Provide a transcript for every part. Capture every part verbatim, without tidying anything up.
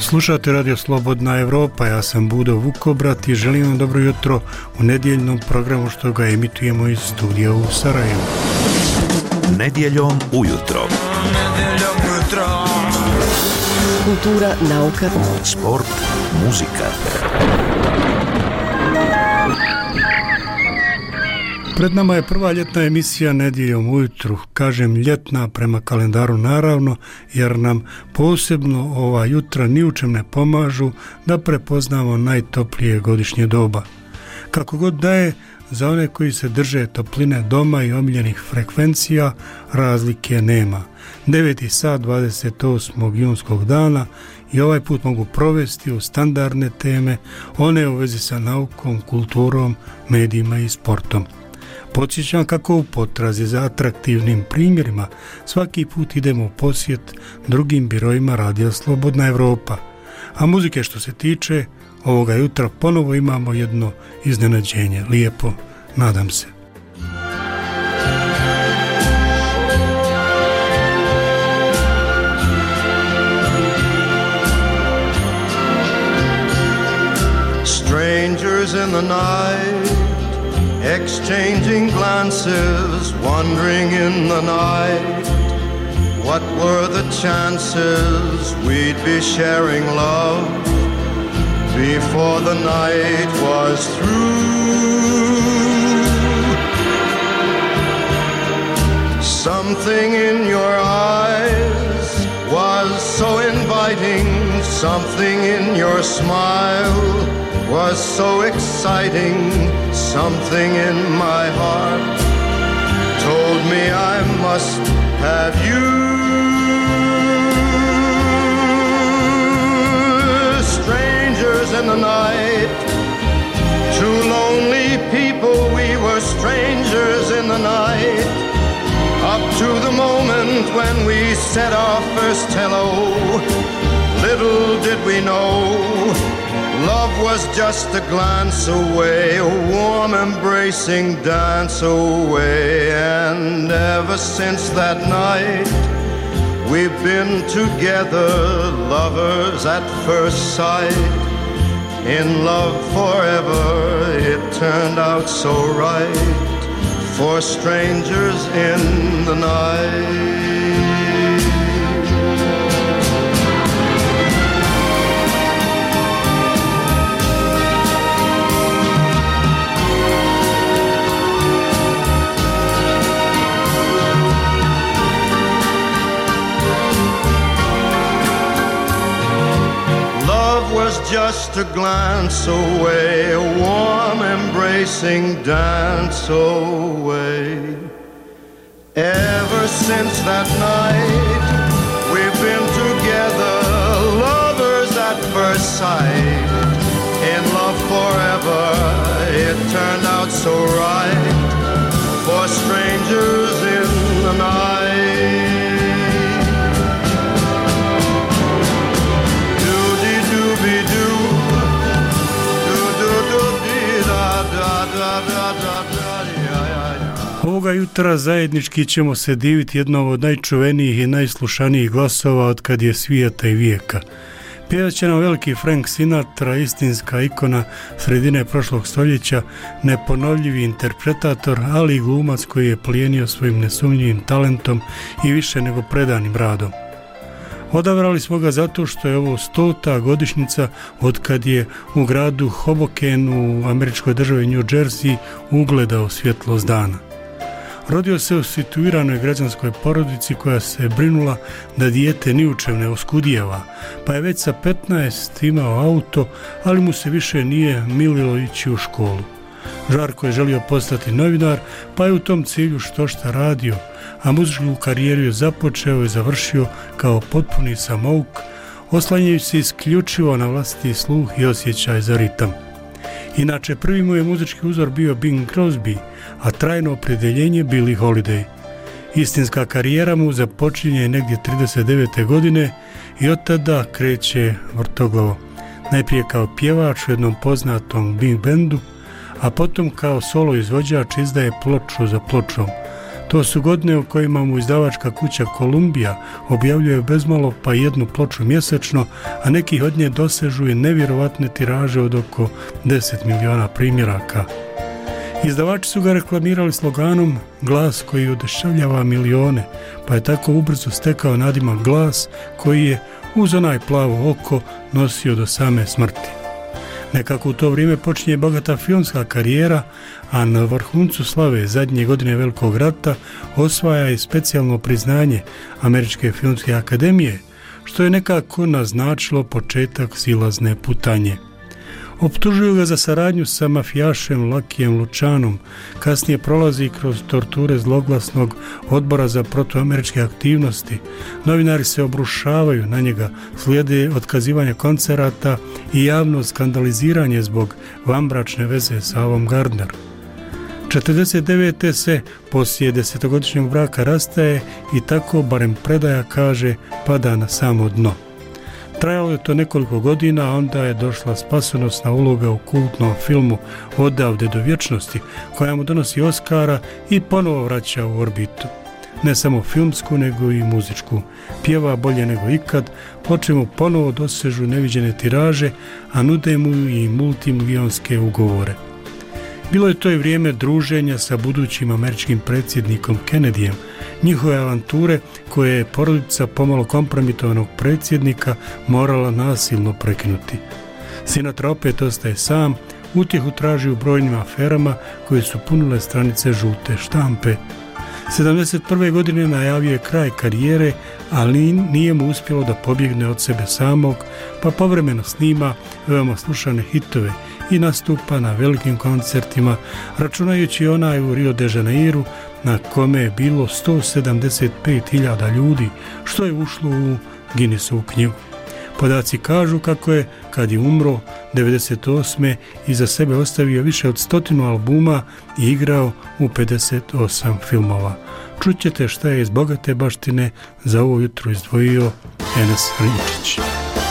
Slušate Radio Slobodna Evropa, ja sam Budo Vukobrat i želim vam dobro jutro u nedjeljnom programu što ga emitujemo iz studija u Sarajevu. Nedjeljom ujutro. Nedjeljom ujutro. Kultura, nauka, sport, muzika. Pred nama je prva ljetna emisija Nedjeljom ujutru. Kažem ljetna prema kalendaru naravno, jer nam posebno ova jutra ni u čem ne pomažu da prepoznamo najtoplije godišnje doba. Kako god da je, za one koji se drže topline doma i omiljenih frekvencija, razlike nema. deveti sat dvadeset osmog junskog dana i ovaj put mogu provesti u standardne teme, one u vezi sa naukom, kulturom, medijima i sportom. Podsjećam kako u potrazi za atraktivnim primjerima svaki put idemo u posjet drugim birojima Radija Slobodna Evropa. A muzike što se tiče, ovoga jutra ponovo imamo jedno iznenađenje. Lijepo, nadam se. Strangers in the night, exchanging glances, wandering in the night. What were the chances we'd be sharing love before the night was through? Something in your eyes was so inviting, something in your smile was so exciting, something in my heart told me I must have you. Strangers in the night, two lonely people, we were strangers in the night, up to the moment when we said our first hello. Little did we know love was just a glance away, a warm embracing dance away. And ever since that night, we've been together, lovers at first sight. In love forever, it turned out so right, for strangers in the night. Just a glance away, a warm embracing dance away. Ever since that night, we've been together, lovers at first sight. In love forever, it turned out so right, for strangers in the night. Ovoga jutra zajednički ćemo se diviti jednom od najčuvenijih i najslušanijih glasova od kad je svijeta i vijeka. Pjevat će nam veliki Frank Sinatra, istinska ikona sredine prošlog stoljeća, neponovljivi interpretator, ali i glumac koji je plijenio svojim nesumnjivim talentom i više nego predanim radom. Odabrali smo ga zato što je ovo stota godišnjica od kad je u gradu Hoboken u američkoj državi New Jersey ugledao svjetlost dana. Rodio se u situiranoj građanskoj porodici koja se brinula da dijete ni u čem ne oskudijeva, pa je već sa petnaest imao auto, ali mu se više nije mililo ići u školu. Žarko je želio postati novinar, pa je u tom cilju što šta radio, a muzičku karijeru je započeo i završio kao potpuni samouk, oslanjajući se isključivo na vlastiti sluh i osjećaj za ritam. Inače, prvi mu je muzički uzor bio Bing Crosby, a trajno opredjeljenje Billie Holiday. Istinska karijera mu započinje negdje trideset devete godine i od tada kreće vrtoglavo. Najprije kao pjevač u jednom poznatom big bandu, a potom kao solo izvođač izdaje ploču za pločom. To su godine u kojima mu izdavačka kuća Columbia objavljuje bezmalo pa jednu ploču mjesečno, a neki od nje dosežu i nevjerovatne tiraže od oko deset miliona primjeraka. Izdavači su ga reklamirali sloganom "Glas koji oduševljava milione", pa je tako ubrzo stekao nadimak Glas koji je uz onaj plavo oko nosio do same smrti. Nekako u to vrijeme počinje bogata filmska karijera, a na vrhuncu slave zadnje godine Velikog rata osvaja i specijalno priznanje Američke filmske akademije, što je nekako naznačilo početak silazne putanje. Optužuju ga za saradnju sa mafijašem Luckyjem Lucianom, kasnije prolazi kroz torture zloglasnog odbora za protuameričke aktivnosti, novinari se obrušavaju na njega, slijede otkazivanje koncerata i javno skandaliziranje zbog vanbračne veze sa Avom Gardner. četrdeset devete se poslije desetogodišnjeg braka rastaje i tako, barem predaja kaže, pada na samo dno. Trajalo je to nekoliko godina, a onda je došla spasonosna uloga u kultnom filmu Odavde do vječnosti, koja mu donosi Oskara i ponovo vraća u orbitu. Ne samo filmsku, nego i muzičku. Pjeva bolje nego ikad, ploče mu ponovo dosežu neviđene tiraže, a nude mu i multimilijonske ugovore. Bilo je to i vrijeme druženja sa budućim američkim predsjednikom Kennedyjem, njihove avanture koje je porodica pomalo kompromitovanog predsjednika morala nasilno prekinuti. Sinatra opet ostaje sam, utjehu traži u brojnim aferama koje su punile stranice žute štampe. sedamdeset prve godine najavio je kraj karijere, ali nije mu uspjelo da pobjegne od sebe samog, pa povremeno snima veoma slušane hitove i nastupa na velikim koncertima, računajući onaj u Rio de Janeiru na kome je bilo sto sedamdeset pet hiljada ljudi, što je ušlo u Guinnessovu knjigu. Podaci kažu kako je, kad je umro devedeset osme iza sebe ostavio više od stotinu albuma i igrao u pedeset osam filmova. Čućete šta je iz bogate baštine za ovo jutro izdvojio Enes Rinčić.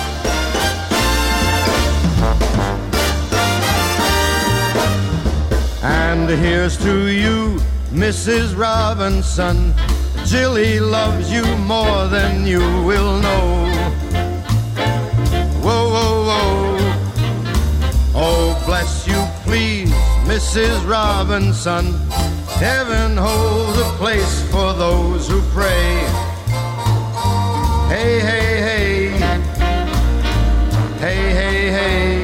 And here's to you, Missus Robinson. Jilly loves you more than you will know. Whoa, whoa, whoa. Oh, bless you, please, Missus Robinson. Heaven holds a place for those who pray. Hey, hey, hey. Hey, hey, hey.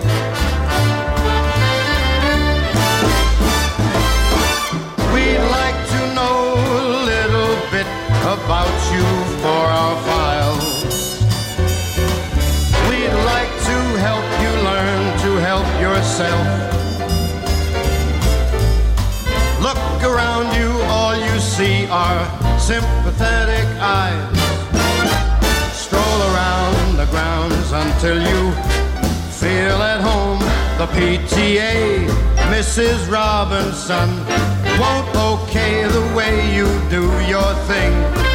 We'd like to know a little bit about you for our files. We'd like to help you learn to help yourself. Look around you, all you see are sympathetic eyes. Stroll around the grounds until you feel at home. The P T A, Missus Robinson, won't okay the way you do your thing.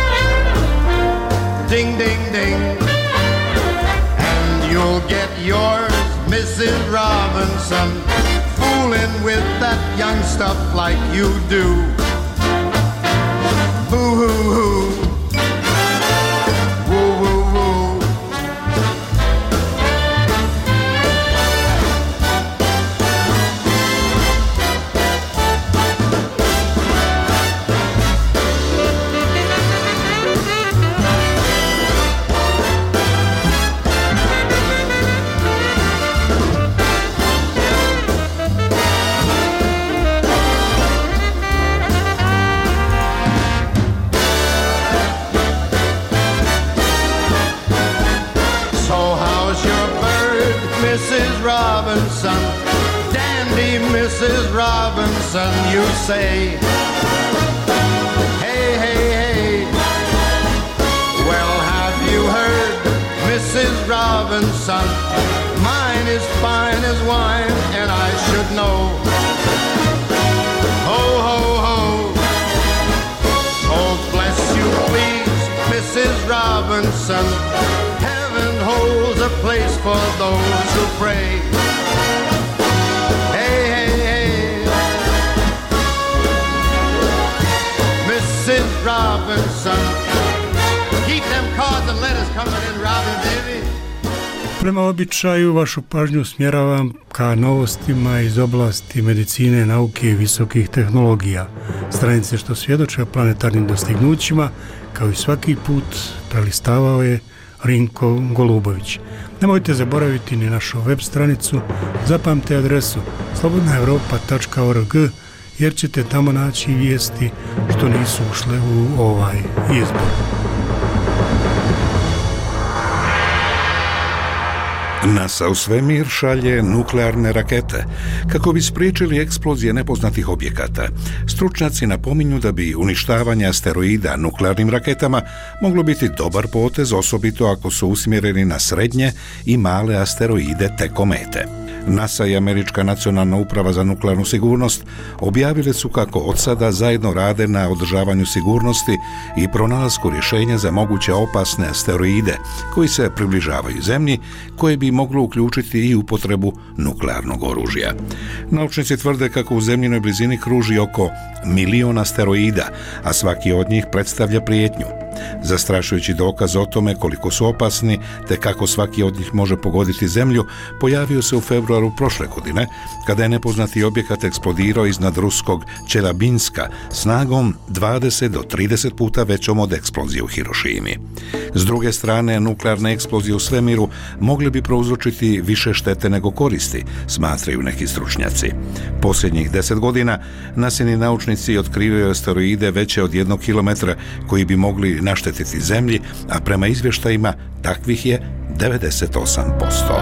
Ding, ding, ding. And you'll get yours, Missus Robinson, fooling with that young stuff like you do. Boo-hoo-hoo. Woo-woo-woo. Missus Robinson, dandy Missus Robinson, you say. Hey, hey, hey. Well, have you heard, Missus Robinson? Mine is fine as wine, and I should know. Ho, ho, ho. Oh, bless you, please, Missus Robinson. Holds a place for those who pray. Hey, hey, hey. coming and robbing, baby. Prema običaju vašu pažnju smjeravam ka novostima iz oblasti medicine, nauke i visokih tehnologija. Stranice što svjedoče o planetarnim dostignućima, kao i svaki put, prelistavao je Rinko Golubović. Nemojte zaboraviti ni našu web stranicu, zapamte adresu slobodna europa tačka org, jer ćete tamo naći vijesti što nisu ušle u ovaj izbor. NASA u svemir šalje nuklearne rakete kako bi spriječili eksplozije nepoznatih objekata. Stručnjaci napominju da bi uništavanje asteroida nuklearnim raketama moglo biti dobar potez, osobito ako su usmjereni na srednje i male asteroide te komete. NASA i Američka nacionalna uprava za nuklearnu sigurnost objavile su kako od sada zajedno rade na održavanju sigurnosti i pronalasku rješenja za moguće opasne asteroide koji se približavaju Zemlji, koje bi moglo uključiti i upotrebu nuklearnog oružja. Naučnici tvrde kako u Zemljinoj blizini kruži oko milion asteroida, a svaki od njih predstavlja prijetnju. Zastrašujući dokaz o tome koliko su opasni te kako svaki od njih može pogoditi Zemlju pojavio se u februaru prošle godine, kada je nepoznati objekat eksplodirao iznad ruskog Čelabinska snagom dvadeset do trideset puta većom od eksplozije u Hirošimi. S druge strane, nuklearne eksplozije u svemiru mogle bi prouzročiti više štete nego koristi, smatraju neki stručnjaci. Posljednjih deset godina nasini naučnici otkrivaju asteroide veće od jednog kilometra koji bi mogli naštetiti Zemlji, a prema izvještajima takvih je devedeset osam posto.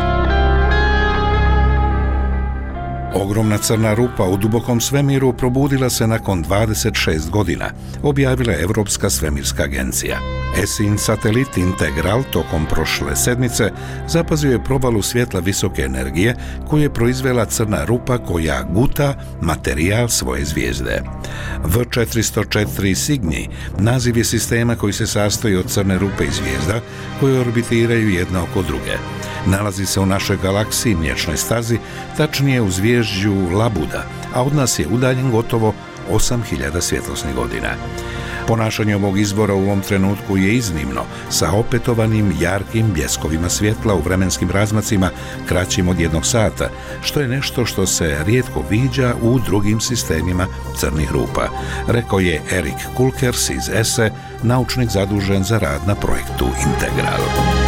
Ogromna crna rupa u dubokom svemiru probudila se nakon dvadeset šest godina, objavila je Europska svemirska agencija. E S I N satelit Integral tokom prošle sedmice zapazio je probalu svjetla visoke energije koju je proizvela crna rupa koja guta materijal svoje zvijezde. V četiristo četiri Cygni naziv je sistema koji se sastoji od crne rupe i zvijezda koje orbitiraju jedna oko druge. Nalazi se u našoj galaksiji Mliječnoj stazi, tačnije u zvježđu Labuda, a od nas je udaljen gotovo osam hiljada svjetlosnih godina. Ponašanje ovog izvora u ovom trenutku je iznimno, sa opetovanim jarkim bljeskovima svjetla u vremenskim razmacima kraćim od jednog sata, što je nešto što se rijetko viđa u drugim sistemima crnih rupa, rekao je Erik Kulkers iz E S E, naučnik zadužen za rad na projektu Integral.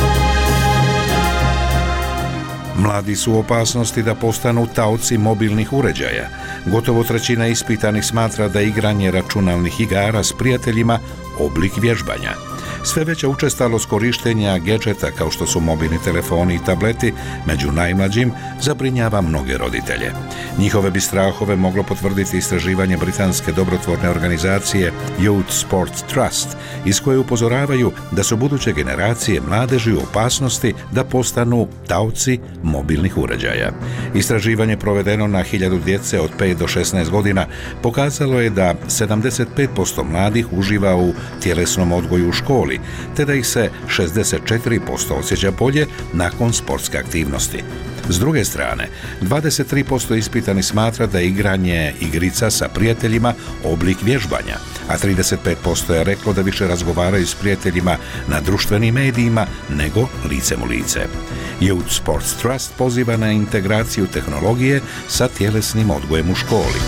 Mladi su u opasnosti da postanu taoci mobilnih uređaja. Gotovo trećina ispitanih smatra da igranje računalnih igara s prijateljima oblik vježbanja. Sve veća učestalost korištenja gadžeta kao što su mobilni telefoni i tableti među najmlađim zabrinjava mnoge roditelje. Njihove bi strahove moglo potvrditi istraživanje britanske dobrotvorne organizacije Youth Sports Trust, iz koje upozoravaju da su buduće generacije mladeži u opasnosti da postanu taoci mobilnih uređaja. Istraživanje provedeno na hiljadu djece od pet do šesnaest godina pokazalo je da sedamdeset pet posto mladih uživa u tjelesnom odgoju u školi, te da ih se šezdeset četiri posto osjeća bolje nakon sportske aktivnosti. S druge strane, dvadeset tri posto ispitani smatra da je igranje igrica sa prijateljima oblik vježbanja, a trideset pet posto je reklo da više razgovaraju s prijateljima na društvenim medijima nego licem u lice. Youth Sports Trust poziva na integraciju tehnologije sa tjelesnim odgojem u školi.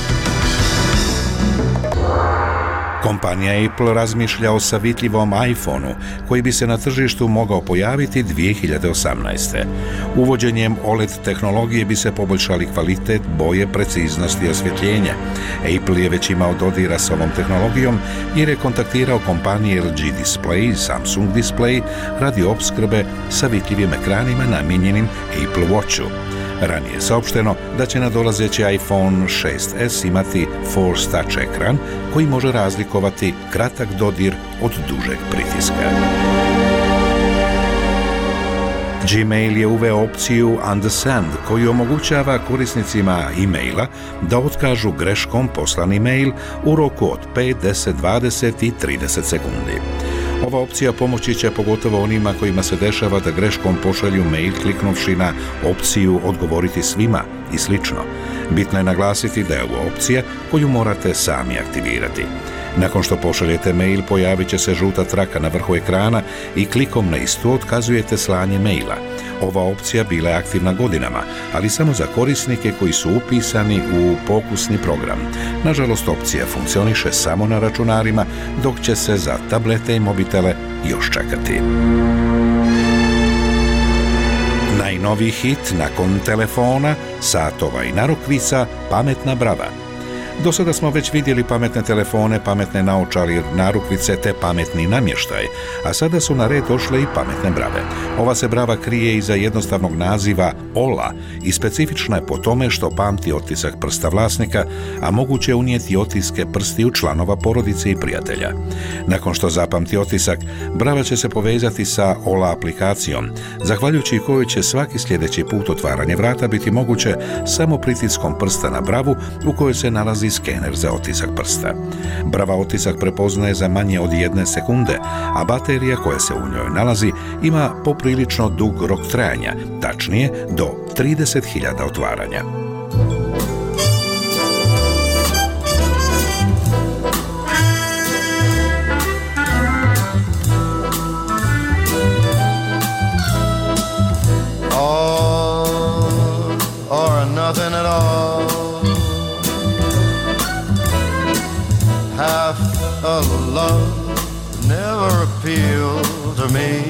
Kompanija Apple razmišlja o savjetljivom iPhoneu koji bi se na tržištu mogao pojaviti dvije hiljade osamnaeste. Uvođenjem O L E D tehnologije bi se poboljšali kvalitet, boje, preciznost i osvjetljenje. Apple je već imao dodira s ovom tehnologijom jer je kontaktirao kompanije L G Display i Samsung Display radi opskrbe savjetljivim ekranima namijenjenim Apple Watchu. Ranije je saopšteno da će nadolazeći iPhone šest es imati Force Touch ekran koji može razlikovati kratak dodir od dužeg pritiska. Gmail je uveo opciju Undersend koju omogućava korisnicima e-maila da otkažu greškom poslani mail u roku od pet, deset, dvadeset i trideset sekundi. Ova opcija pomoći će pogotovo onima kojima se dešava da greškom pošalju mail kliknuvši na opciju odgovoriti svima i slično. Bitno je naglasiti da je ovo opcija koju morate sami aktivirati. Nakon što pošaljete mail, pojavit će se žuta traka na vrhu ekrana i klikom na istu otkazujete slanje maila. Ova opcija bila je aktivna godinama, ali samo za korisnike koji su upisani u pokusni program. Nažalost, opcija funkcioniše samo na računarima, dok će se za tablete i mobitele još čekati. Najnoviji hit nakon telefona, satova i narukvica, pametna brava. Do sada smo već vidjeli pametne telefone, pametne naočale, narukvice te pametni namještaj, a sada su na red došle i pametne brave. Ova se brava krije iza jednostavnog naziva Ola i specifična je po tome što pamti otisak prsta vlasnika, a moguće je unijeti otiske prstiju članova porodice i prijatelja. Nakon što zapamti otisak, brava će se povezati sa Ola aplikacijom, zahvaljujući kojoj će svaki sljedeći put otvaranje vrata biti moguće samo pritiskom prsta na bravu u kojoj se nalazi skener za otisak prsta. Brava otisak prepoznaje za manje od jedne sekunde, a baterija koja se u njoj nalazi ima poprilično dug rok trajanja, tačnije do trideset hiljada otvaranja. All or nothing at all. Half of love never appealed to me.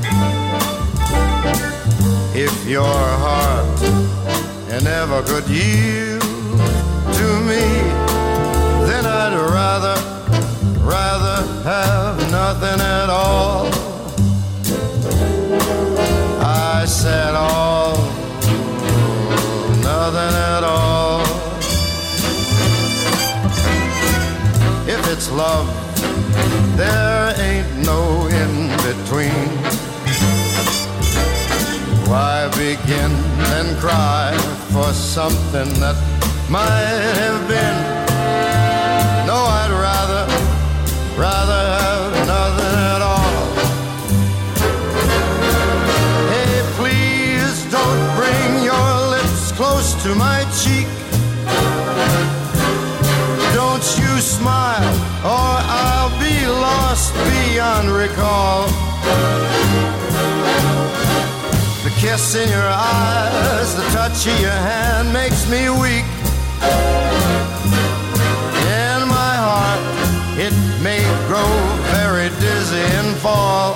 If your heart never could yield to me, then I'd rather, rather have nothing at all. I said all, nothing at all. If it's love, there ain't no in-between. Why begin and cry for something that might have been? No, I'd rather, rather have nothing at all. Hey, please don't bring your lips close to my cheek. Don't you smile or I'll be lost beyond recall. The kiss in your eyes, the touch of your hand makes me weak. In my heart, it may grow very dizzy and fall.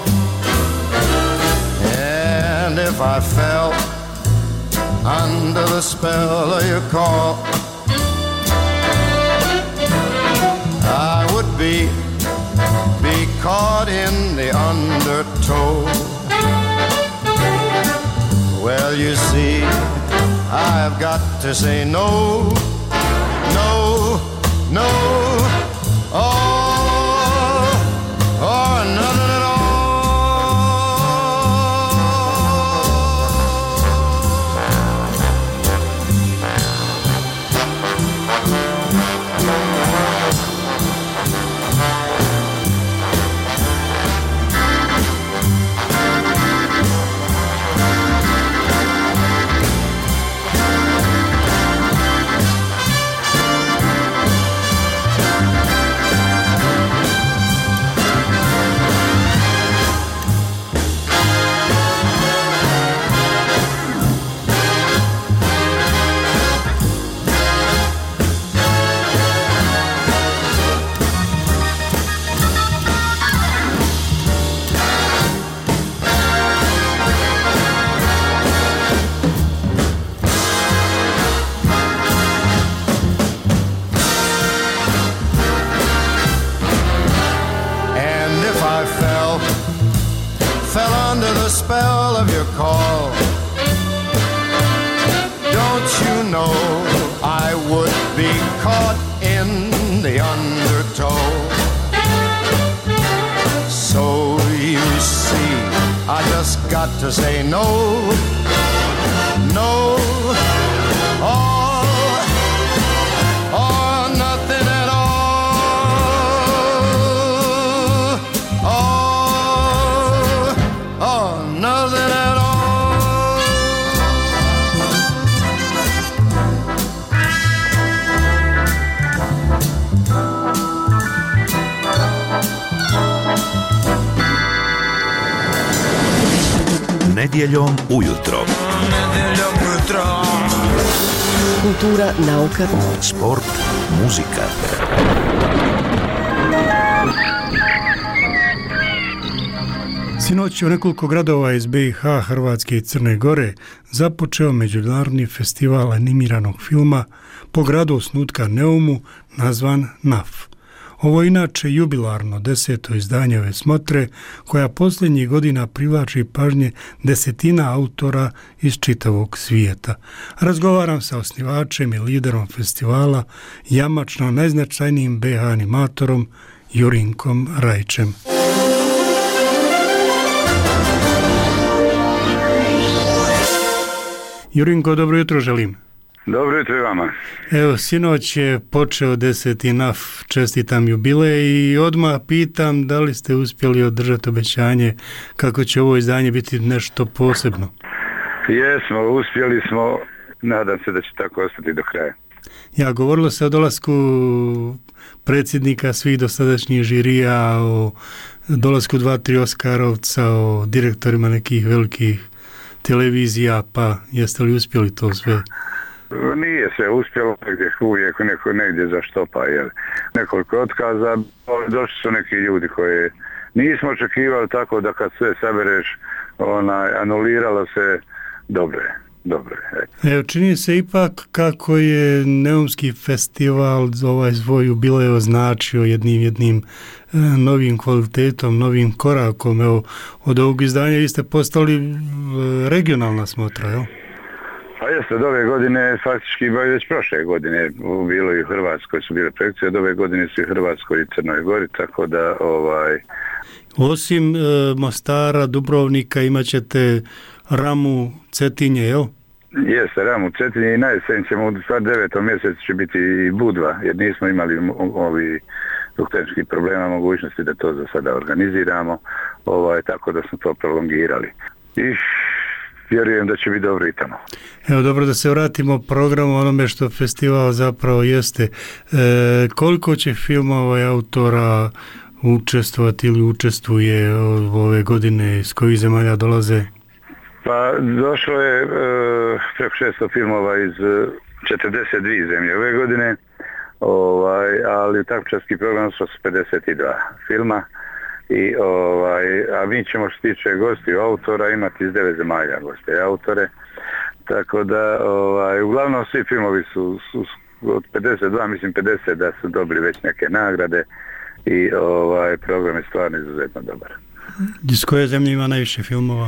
And if I fell under the spell of your call, I would be, be caught in the undertow. Well, you see, I've got to say no, no, no, all or nothing at all. Spell of your call, don't you know I would be caught in the undertow? So you see, I just got to say no, no, all or nothing at all. Nothing at all. Nedjeljom ujutro. Nedjeljom ujutro. Kultura, nauka, sport, muzika. Sinoć u nekoliko gradova iz B i H, Hrvatske i Crne Gore započeo međunarodni festival animiranog filma po gradu osnutka Neumu nazvan N A F. Ovo je inače jubilarno deseto izdanje ove smotre koja posljednjih godina privlači pažnje desetina autora iz čitavog svijeta. Razgovaram sa osnivačem i liderom festivala, jamačno najznačajnijim B H animatorom Jurinkom Rajićem. Jurinko, dobro jutro želim. Dobro jutro i vama. Evo, sinoć je počeo deseti N A F, čestitam jubilej i odmah pitam da li ste uspjeli održati obećanje kako će ovo izdanje biti nešto posebno. Jesmo, uspjeli smo, nadam se da će tako ostati do kraja. Ja, govorilo se o dolasku predsjednika svih dosadašnjih žirija, o dolasku dva, tri Oskarovca, o direktorima nekih velikih televizija, pa jeste li uspjeli to sve? Nije se uspjelo, gdje uvijek neko negdje zaštopa, jer nekoliko otkaza, došli su neki ljudi koje nismo očekivali, tako da kad sve sabereš, onaj, anuliralo se, dobro je, dobro je. Evo, čini se ipak kako je Neumski festival ovaj svoj jubilej označio jednim jednim e, novim kvalitetom, novim korakom. Evo, od ovog izdanja vi ste postali e, regionalna smotra, jel? Pa jeste, od ove godine, faktički već prošle godine bilo i u Hrvatskoj su bile projekcije, od ove godine su i Hrvatskoj i Crnoj Gori, tako da ovaj... Osim e, Mostara, Dubrovnika imat ćete Ramu, Cetinje, jel? Jeste, Ramu, Cetinje i na jesen ćemo, u devetom mjesecu će biti i Budva, jer nismo imali ovi zbog tehničkih problema mogućnosti da to za sada organiziramo, ovaj, tako da smo to prolongirali. I vjerujem da će biti dobro i tamo. Evo, dobro, da se vratimo programu onome što festival zapravo jeste. E, koliko će filmova i autora učestvovati ili učestvuje ove godine, iz kojih zemalja dolaze? Pa došlo je e, preko šesto filmova iz četrdeset dvije zemlje ove godine, ovaj, ali takmičarski program su pedeset dva filma. I, ovaj, a mi ćemo što tiče gosti autora imati iz devet zemalja goste i autore, tako da ovaj, uglavnom svi filmovi su, su od pedeset dva, mislim pedeset da su dobili već neke nagrade i ovaj, program je stvarno izuzetno dobar. Iz koje zemlje ima najviše filmova?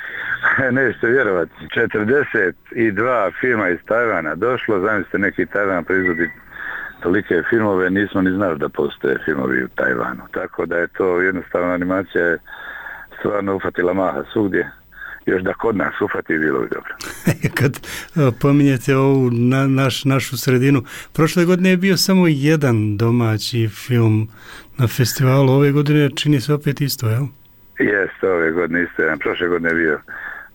Nećete vjerovati, četrdeset dva filma iz Tajvana došlo, zamislite neki Tajvan proizvodi tolike filmove, nismo ni znali da postoje filmovi u Tajvanu. Tako da je to jednostavno animacija je stvarno ufatila maha svugdje. Još da kod nas ufati bilo bi dobro. Kad pominjete ovu na, naš, našu sredinu, prošle godine je bio samo jedan domaći film na festivalu, ove godine čini se opet isto, jel? Jeste, ove godine isto jedan. Prošle godine je bio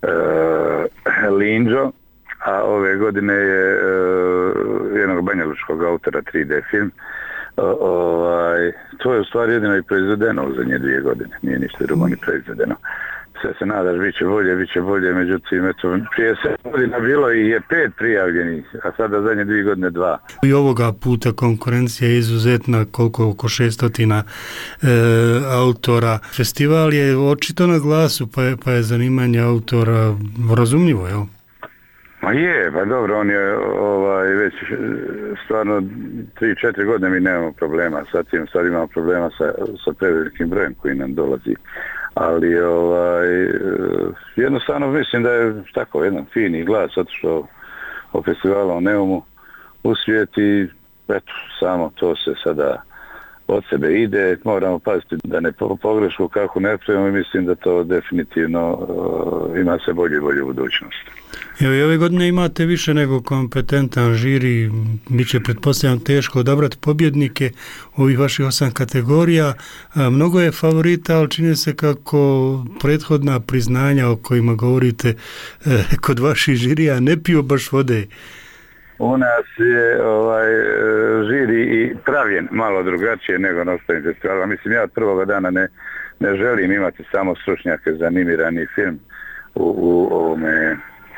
uh, Linđo, a ove godine je uh, jednog banjalučkog autora tri D film. O, ovaj, to je u stvari jedino i proizvedeno u zadnje dvije godine, nije ništa drugo ni proizvedeno. Sve se nadaš, bit će bolje, bit će bolje, međutim, eto, prije sedam godina bilo i je pet prijavljenih, a sada zadnje dvije godine dva. I ovoga puta konkurencija je izuzetna, koliko oko šestotina e, autora. Festival je očito na glasu, pa je, pa je zanimanje autora razumljivo, jel? Ma je, pa dobro, on je ovaj, već stvarno tri četiri godine mi nemamo problema sa tim, sad imamo problema sa, sa prevelikim brojem koji nam dolazi. Ali ovaj, jednostavno mislim da je tako jedan fini glas otišao o festivalu u Neumu u svijet i eto, samo to se sada od sebe ide, moramo paziti da ne pogrešku kako ne pravimo i mislim da to definitivno uh, ima se bolje i bolje u budućnosti. Evo i ove godine imate više nego kompetentan žiri, bit će pretpostavljam teško odabrati pobjednike ovih vaših osam kategorija. A, mnogo je favorita, ali čini se kako prethodna priznanja o kojima govorite eh, kod vaših žirija ne piju baš vode. U nas je ovaj, žiri i pravljen malo drugačije nego na ostalim festivalima. Mislim, ja od prvoga dana ne, ne želim imati samo stručnjake za animirani film u, u ovome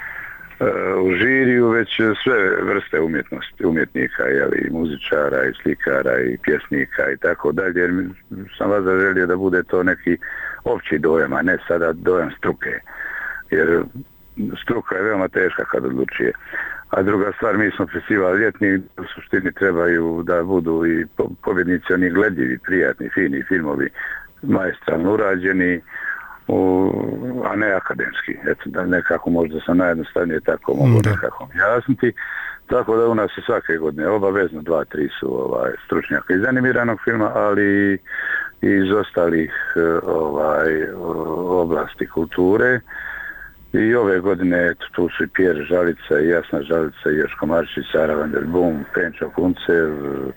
u žiriju, već sve vrste umjetnosti, umjetnika, jeli, muzičara i slikara i pjesnika i tako dalje, jer sam vas želio da bude to neki opći dojam, a ne sada dojam struke, jer struka je veoma teška kad odlučuje. A druga stvar, mi smo festival ljetni, u suštini trebaju da budu i pobjednici oni gledljivi, prijatni, fini filmovi, maestralno urađeni, U, a ne akademski. Eto, da nekako možda sam najjednostavnije tako mogu da. nekako jasniti. Tako da u nas je svake godine obavezno dva, tri su ovaj, stručnjaka iz animiranog filma, ali i iz ostalih ovaj, oblasti kulture. I ove godine eto, tu su i Pjer Žalica, i Jasna Žalica, i Joško Marčić, Sara van der Boom, Penčo Kuncev,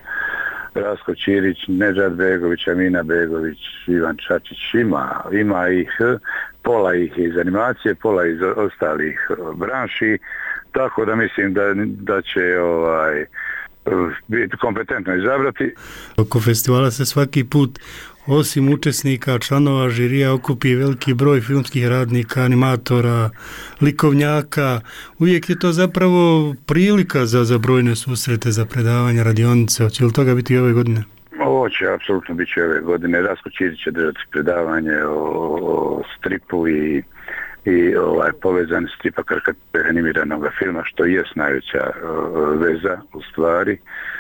Rasko Čirić, Nedžad Begović, Amina Begović, Ivan Čačić, ima, ima ih, pola ih iz animacije, pola iz ostalih branši, tako da mislim da, da će ovaj, biti kompetentno izabrati. Oko festivala se svaki put, osim učesnika, članova žirija, okupi veliki broj filmskih radnika, animatora, likovnjaka. Uvijek je to zapravo prilika za, za brojne susrete, za predavanja, radionice. Hoće li toga biti i ove godine? Ovo će, apsolutno biti ove godine. Rasko Čirić će držati predavanje o, o stripu i, i ovaj, povezani stripa karikature animiranog filma, što je najveća veza u stvari.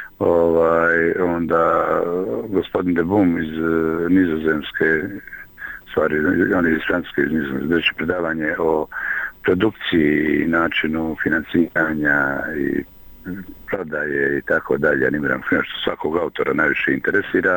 Ovaj, onda gospodin de Boom iz uh, Nizozemske, stvari, on iz Francuske, iz Nizozemske, drži predavanje o produkciji i načinu financiranja i prodaje i tako dalje, animiranog filma, što svakog autora najviše interesira.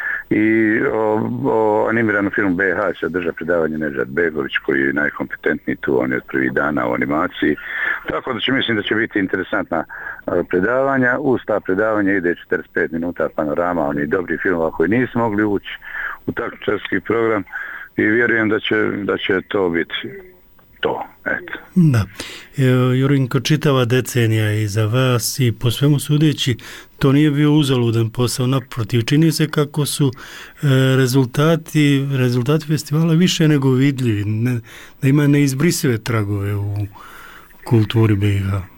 I o, o animiranom filmu B H će drža predavanje Nedžad Begović, koji je najkompetentniji tu, on je od prvih dana u animaciji. Tako da će, mislim da će biti interesantna predavanja. Uz ta predavanja ide četrdeset pet minuta panorama, oni dobri filmova koji nisu mogli ući u takmičarski program i vjerujem da će, da će to biti to. Eto. Da. Jurinko, čitava decenija iza vas i po svemu sudeći to nije bio uzaludan posao, naprotiv. Čini se kako su e, rezultati, rezultati festivala više nego vidljivi, ne, da ima neizbrisive tragove u kulturi B i H.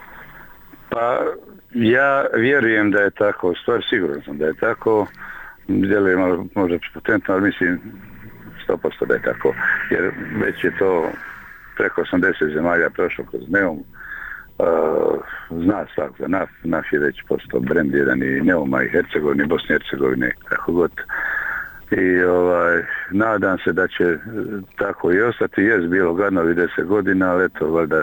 Pa ja vjerujem da je tako, stvar sigurno sam da je tako, djeluje malo možda potentno, ali mislim sto posto da je tako, jer već je to preko osamdeset zemalja prošlo kroz Neum. Uh, zna svak za N A F. N A F je već postao brend jedan i Neuma i Hercegovine, i Bosne i Hercegovine, kako god. I ovaj, nadam se da će tako i ostati. Jes bilo gadno deset godina, ali eto, valjda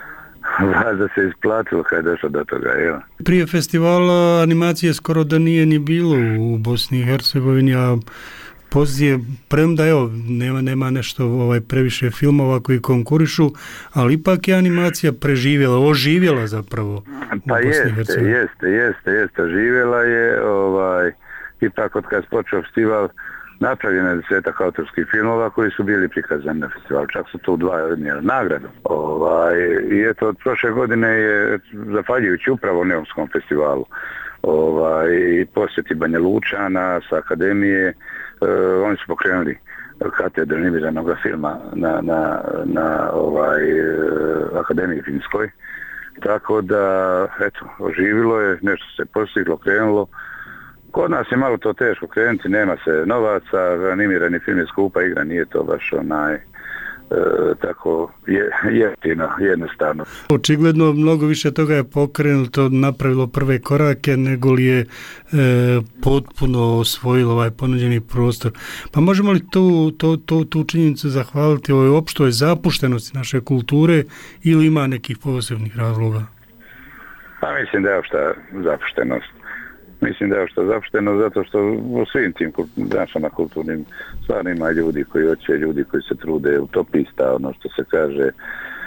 da se isplatilo kad je došlo do toga. Evo. Prije festivala animacije skoro da nije ni bilo u Bosni i Hercegovini, a poslije, premda evo, nema, nema nešto ovaj, previše filmova koji konkurišu, ali ipak je animacija preživjela, oživjela zapravo. Pa jeste, jeste, jeste, jeste, oživjela je, ovaj, ipak od kad je počeo festival, napravljeno je desetak autorskih filmova koji su bili prikazani na festivalu, čak su tu dva odnijeli nagradu. Ovaj, i eto, od prošle godine je, zahvaljujući upravo Neumskom festivalu, ovaj, i posjeti Banja Lučana sa akademije, Uh, oni su pokrenuli katedru animiranog filma na, na, na ovaj, uh, Akademiji Finskoj. Tako da, eto, oživilo je, nešto se postiglo, krenulo. Kod nas je malo to teško krenuti, nema se novaca, animirani film je skupa igra, nije to baš onaj, E, tako je jeftino, jednostavno. Očigledno mnogo više toga je pokrenuto, napravilo prve korake nego li je e, potpuno osvojilo ovaj ponuđeni prostor. Pa možemo li tu, to, to, tu činjenicu zahvaliti ovoj opštoj zapuštenosti naše kulture ili ima nekih posebnih razloga? Pa mislim da je opšta zapuštenost. Mislim da je što zapušteno zato što u svim tim branšama kulturnim stvarno ima ljudi koji hoće, ljudi koji se trude, utopista, ono što se kaže, e,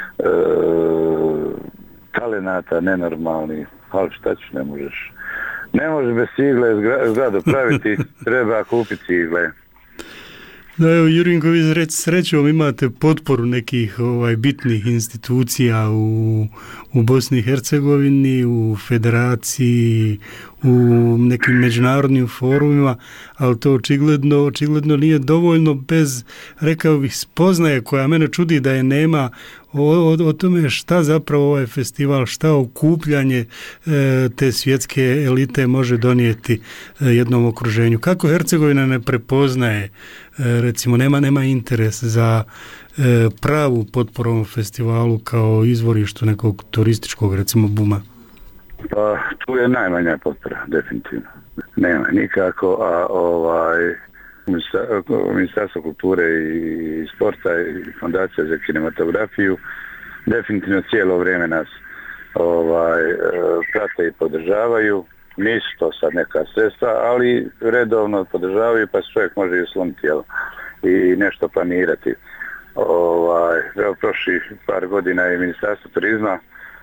talenata, nenormalni, ali šta ćeš, ne možeš. Ne možeš bez cigle zgradu praviti, treba kupiti cigle. No evo, Jurinko, vi srećom imate potporu nekih ovaj, bitnih institucija u, u Bosni i Hercegovini, u federaciji, u nekim međunarodnim forumima, ali to očigledno, očigledno nije dovoljno bez, rekao bih, spoznaje koja mene čudi da je nema o, o, o tome šta zapravo ovaj festival, šta okupljanje e, te svjetske elite može donijeti e, jednom okruženju. Kako Hercegovina ne prepoznaje, e, recimo nema, nema interes za e, pravu potporu ovom festivalu kao izvorištu nekog turističkog, recimo, buma? Pa tu je najmanja potpora, definitivno. Nema nikako, a ovaj Ministarstvo kulture i sporta i Fondacija za kinematografiju definitivno cijelo vrijeme nas ovaj prate i podržavaju. Nisu to sad neka sredstva, ali redovno podržavaju, pa čovjek može i osloniti, jel, i nešto planirati. Ovaj, evo, prošli par godina je Ministarstvo turizma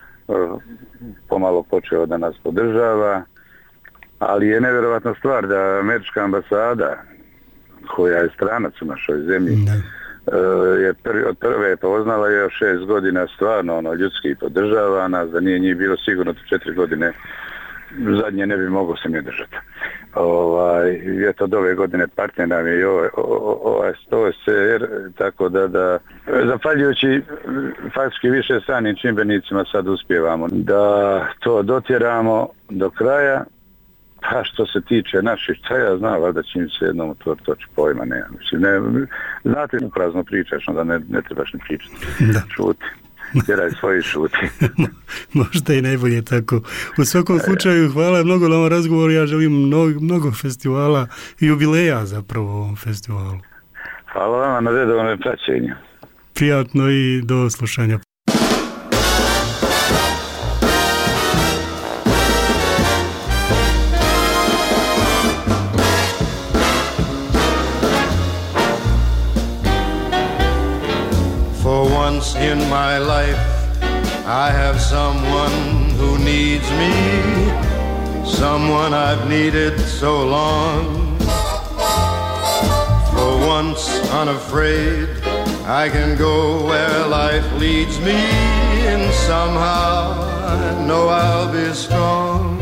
pomalo počeo da nas podržava, ali je nevjerovatna stvar da američka ambasada, koja je stranac u našoj zemlji, ne. je prvi, od prve poznala je još šest godina stvarno ono, ljudski podržava nas, da nije njih bilo sigurno četiri godine zadnje ne bi mogao se mi držati. Ovaj, je to od ove godine partner nam je i ovaj O S C R, tako da, da zahvaljujući faktički više stranim čimbenicima sad uspijevamo da to dotjeramo do kraja. Pa što se tiče naših, šta ja znam, valjda će im se jednom otvoriti, to će pojma, ne, mislim, ne, znate, uprazno pričaš, onda ne, ne trebaš ni pričati, da. Šuti. Tjeraj svoji šuti. Možda i najbolje tako. U svakom slučaju, hvala mnogo na ovom razgovoru. Ja želim mnogo, mnogo festivala i jubileja zapravo u ovom festivalu. Hvala vama na redovnom praćenju. Prijatno i do slušanja. Once in my life I have someone who needs me, someone I've needed so long. For once unafraid I can go where life leads me, and somehow I know I'll be strong.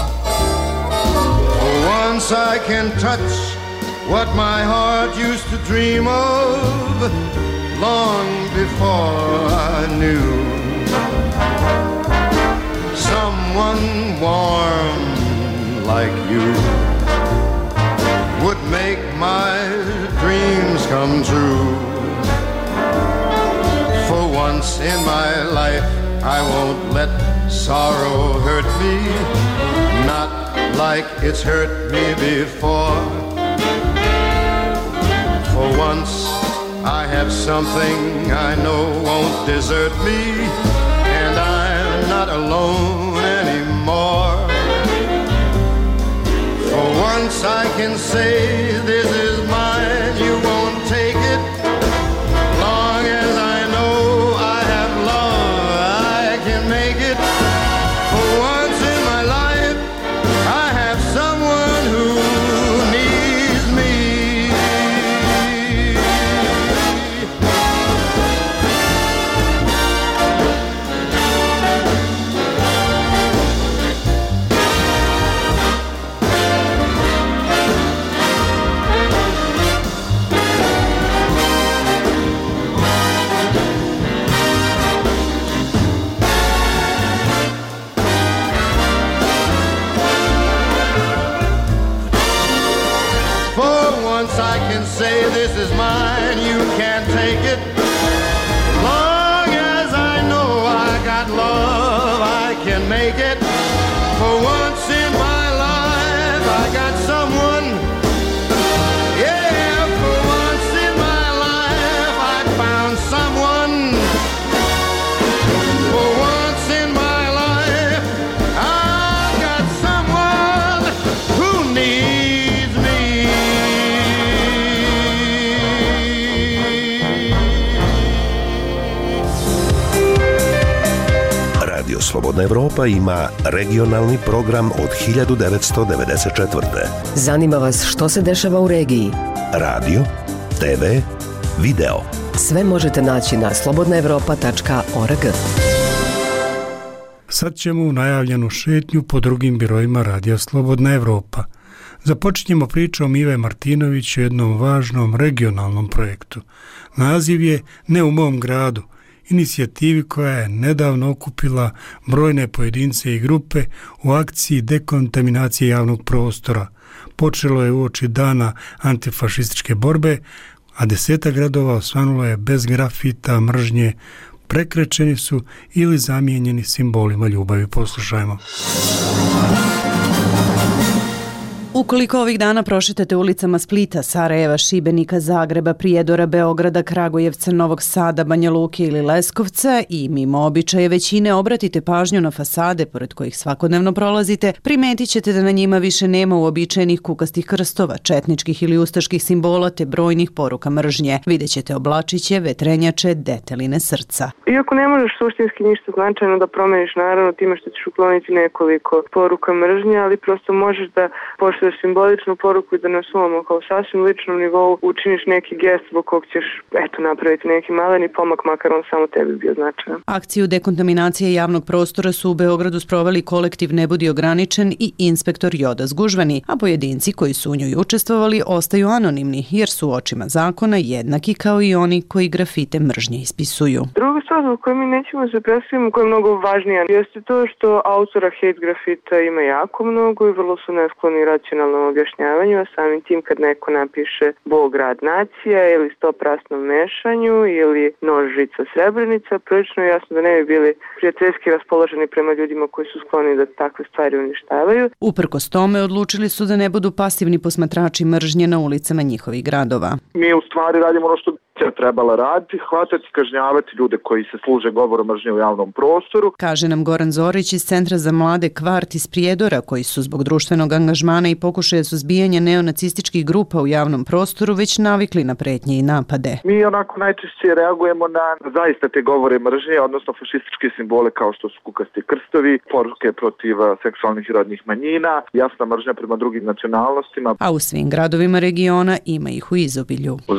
For once I can touch what my heart used to dream of long before I knew. Someone warm like you would make my dreams come true. For once in my life I won't let sorrow hurt me, not like it's hurt me before. For once I have something I know won't desert me, and I'm not alone anymore. For once I can say this is mine, you won't take it. Long as I know I have love, I can make it. For once in my life I have someone who needs me. I can say this is mine, you can't take it. Long as I know I got love, I can make it. For once in my life I got someone. Yeah, for once in my life I found someone. For once in my life I got someone who needs me. Slobodna Evropa ima regionalni program od hiljadu devetsto devedeset četvrte. Zanima vas što se dešava u regiji? Radio, te ve, video. Sve možete naći na slobodna evropa tačka org. Sad ćemo u najavljenu šetnju po drugim birojima Radija Slobodna Evropa. Započinjemo pričom Ive Martinovića o jednom važnom regionalnom projektu. Naziv je Ne u mom gradu, inicijativi koja je nedavno okupila brojne pojedince i grupe u akciji dekontaminacije javnog prostora. Počelo je uoči dana antifašističke borbe, a deseta gradova osvanulo je bez grafita, mržnje, prekrečeni su ili zamijenjeni simbolima ljubavi. Poslušajmo. Ukoliko ovih dana prošetate ulicama Splita, Sarajeva, Šibenika, Zagreba, Prijedora, Beograda, Kragujevca, Novog Sada, Banja Luke ili Leskovca i mimo običaje većine obratite pažnju na fasade pored kojih svakodnevno prolazite, primetit ćete da na njima više nema uobičajenih kukastih krstova, četničkih ili ustaških simbola te brojnih poruka mržnje. Vidjet ćete oblačiće, vetrenjače, deteline srca. Iako ne možeš suštinski ništa značajno da promeniš, naravno time što ćeš ukloniti nekoliko poruka mržnje, ali prosto možeš da pošle simboličnu poruku i da na svom kao sasvim ličnom nivou učiniš neki gest zbog kog ćeš eto napraviti neki maleni pomak, makar on samo tebi bio značajan. Akciju dekontaminacije javnog prostora su u Beogradu sproveli kolektiv Ne budi ograničen i inspektor Joda Zgužvani, a pojedinci koji su u njoj učestvovali ostaju anonimni jer su u očima zakona jednaki kao i oni koji grafite mržnje ispisuju. Druga stvar zbog koju mi nećemo se predstaviti, koja je mnogo važnija, jeste to što autora hate grafita ima jako mnogo i vrlo su neskloni racionalnom objašnjavanju, a samim tim kad neko napiše Bog, rad, nacija ili stoprasnom mešanju ili nož, žica, srebrenica, prilično je jasno da ne bi bili prijateljski raspoloženi prema ljudima koji su skloni da takve stvari uništavaju. Uprkos tome odlučili su da ne budu pasivni posmatrači mržnje na ulicama njihovih gradova. Mi u stvari radimo ono što je trebala raditi, hvatati, kažnjavati ljude koji se služe govorom mržnje u javnom prostoru. Kaže nam Goran Zorić iz Centra za mlade Kvart iz Prijedora, koji su zbog društvenog angažmana i pokušaja suzbijanja neonacističkih grupa u javnom prostoru već navikli na pretnje i napade. Mi onako najčešće reagujemo na zaista te govore mržnje, odnosno fašističke simbole kao što su kukasti krstovi, poruke protiv seksualnih i rodnih manjina, jasna mržnja prema drugim nacionalnostima. A u svim gradovima regiona ima ih u izobilju. U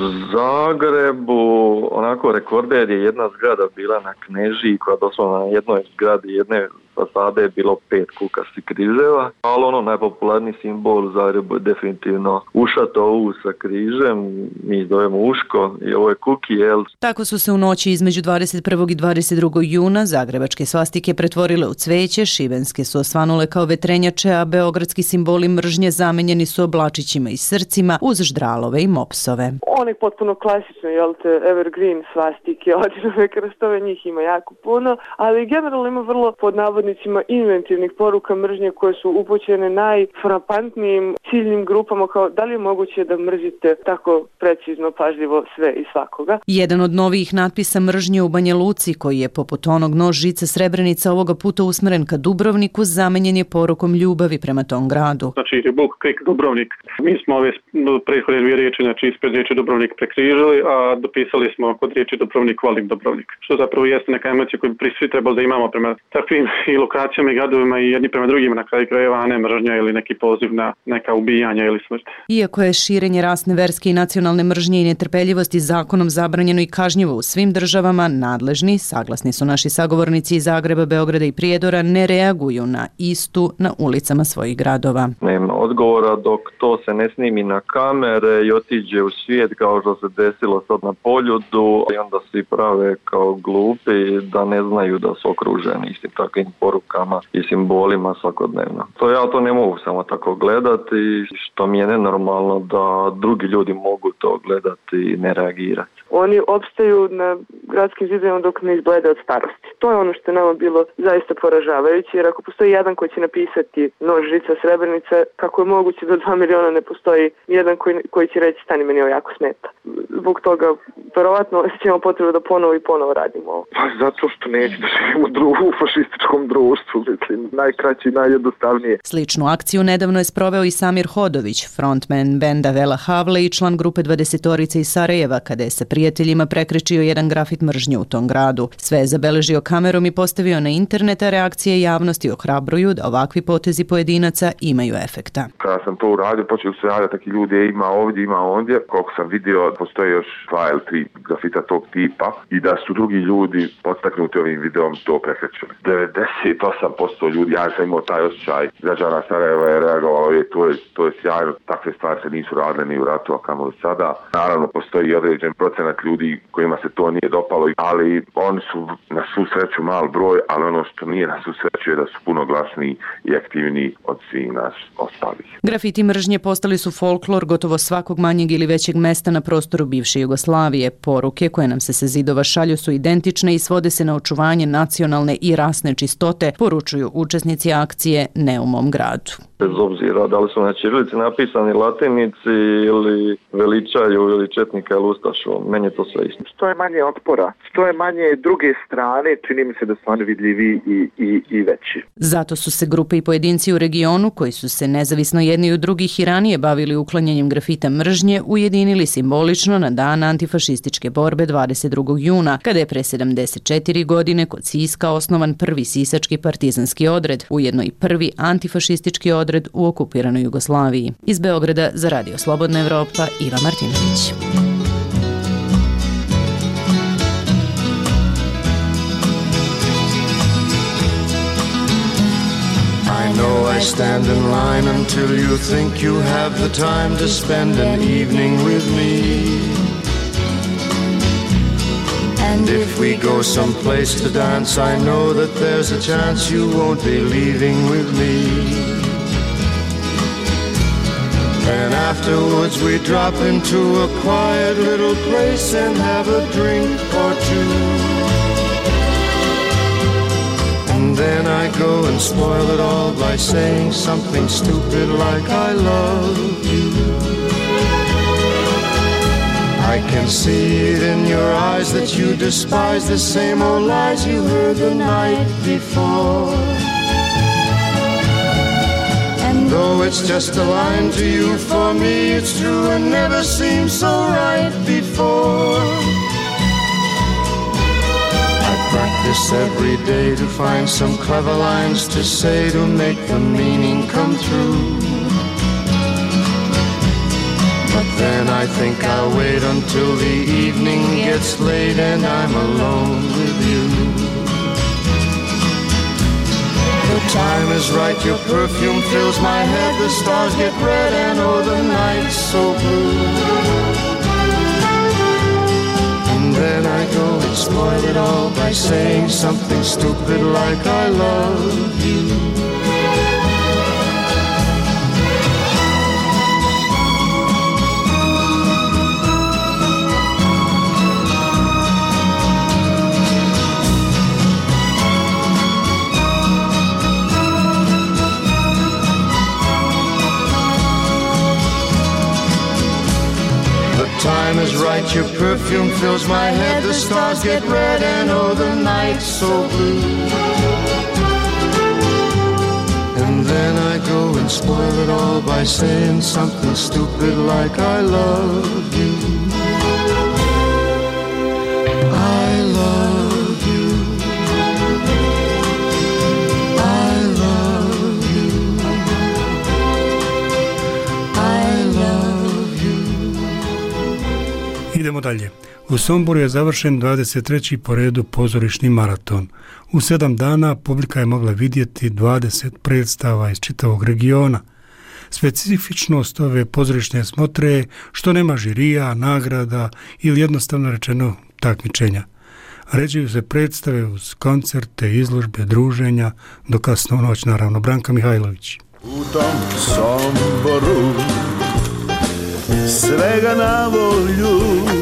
Zagrebu onako rekorder je jedna zgrada bila na Knežiji koja doslovno na jednoj zgradi jedne fasade je bilo pet kukastih križeva, ali ono najpopularniji simbol u Zagrebu je definitivno ušato U sa križem, mi zovemo uško i ovo je kuki, jel? Tako su se u noći između dvadeset prvog i dvadeset drugog juna zagrebačke svastike pretvorile u cveće, šibenske su osvanule kao vetrenjače, a beogradski simboli mržnje zamenjeni su oblačićima i srcima uz ždralove i mopsove. One potpuno klasično, jel te, evergreen svastike, odinove krstove, njih ima jako puno, ali generalno ima vrlo pod navodnicima inventivnih poruka mržnje koje su upućene najfrapantnijim ciljnim grupama, kao da li je moguće da mrzite tako precizno, pažljivo sve i svakoga. Jedan od novijih natpisa mržnje u Banja Luci, koji je poput onog nož, žica, srebrenica ovoga puta usmeren ka Dubrovniku, zamenjen je porukom ljubavi prema tom gradu. Znači, Bog, krik, Dubrovnik. Mi smo ove prethodne dvije riječi, znači ispred riječi Dubrovnik prekrižili, a dopisali smo kod riječi Dubrovnik, volim Dubrovnik. Što zapravo jeste neka emocija koju svi trebali da imamo prema takvim i lokacijama i gradovima i jedni prema drugima na kraju krajeva, a ne mržnja ili neki poziv na neka ubijanja ili smrt. Iako je širenje rasne, verske i nacionalne mržnje i netrpeljivosti zakonom zabranjeno i kažnjivo u svim državama, nadležni, saglasni su naši sagovornici iz Zagreba, Beograda i Prijedora, ne reaguju na istu na ulicama svojih gradova. Nema odgovora dok to se ne snimi na kamere i otiđe u svijet kao što se desilo sad na Poljudu i onda svi prave kao glupi da ne znaju da su okruženi istim takvim porukama i simbolima svakodnevno. To ja to ne mogu samo tako gledati, što mi je nenormalno da drugi ljudi mogu to gledati i ne reagirati. Oni opstaju na gradskim zidovima dok ne izblede od starosti. To je ono što je nama bilo zaista poražavajuće, jer ako postoji jedan koji će napisati nož, žica, srebrenica, kako je moguće da dva miliona ne postoji jedan koji, koji će reći stani meni ovo jako smeta. Zbog toga verovatno osjećamo potrebu da ponovo i ponovo radimo ovo. Pa zato što neće da živimo u fašističkom društvu, mislim, najkraće i najjednostavnije. Sličnu akciju nedavno je sproveo i Samir Hodović, frontman benda Vela Havle i član grupe dvadesetorice iz Sarajeva, kada je sa prijateljima prekrečio jedan grafit mržnje u tom gradu. Sve je zabeležio kamerom i postavio na internet, a reakcije javnosti ohrabruju da ovakvi potezi pojedinaca imaju efekta. Kada sam to uradio, počeli su javljati taki ljudi, ima ovdje, ima ondje. Koliko sam vidio, postoje još dva ili tri grafita tog tipa i da su drugi ljudi podstaknuti ovim videom to prekrećili. devedeset osam posto ljudi, ja sam imao taj osjećaj, građana Sarajeva je reagovalo, je, to, je, to je sjajno, takve stvari se nisu radile ni u ratu, a kamo li sada. Naravno, postoji i određen procenat ljudi kojima se to nije dopalo, ali oni su na svu sreću mal broj, ali ono što nije na svu sreću je da su puno glasniji i aktivniji od svih nas ostalih. Grafiti mržnje postali su folklor gotovo svakog manjeg ili većeg mesta na prostoru bivše Jugoslavije. Poruke koje nam se sa zidova šalju su identične i svode se na očuvanje nacionalne i rasne čistote, poručuju učesnici akcije Ne u mom gradu. Bez obzira da li su na ćirilici napisani latinici ili veličaju ili četnika ili ustašu, meni je to sve isto. Što je manje otpora, što je manje druge strane, čini mi se da su oni vidljivi i, i, i veći. Zato su se grupe i pojedinci u regionu, koji su se nezavisno jedni od drugih i ranije bavili uklanjanjem grafita mržnje, ujedinili simbolično na dan antifašističke borbe dvadeset drugog juna, kada je pre sedamdeset četiri godine kod Siska osnovan prvi sisački partizanski odred, ujedno i prvi antifašistički odred u okupiranoj Jugoslaviji. Iz Beograda za Radio Slobodna Evropa, Iva Martinović. I know I stand in line until you think you have the time to spend an evening with me. And if we go someplace to dance, I know that there's a chance you won't be leaving with me. And afterwards we drop into a quiet little place and have a drink or two. And then I go and spoil it all by saying something stupid like I love you. I can see it in your eyes that you despise the same old lies you heard the night before. And though it's just a line to you, for me it's true and never seemed so right before. I practice every day to find some clever lines to say to make the meaning come true. But then I think I'll wait until the evening gets late and I'm alone with you. The time is right, your perfume fills my head, the stars get red and oh the night's so blue. And then I go and spoil it all by saying something stupid like I love you. Time is right, your perfume fills my head, the stars get red and oh the night's so blue. And then I go and spoil it all by saying something stupid like I love you. I love you. I love you. I love you. Idemo dalje. U Somboru je završen dvadeset treći po redu pozorišni maraton. U sedam dana publika je mogla vidjeti dvadeset predstava iz čitavog regiona. Specifičnost ove pozorišne smotre je što nema žirija, nagrada ili jednostavno rečeno takmičenja. Ređuju se predstave uz koncerte, izložbe, druženja, do kasno u noć, naravno. Branka Mihajlović. U tom Somboru svega na volju,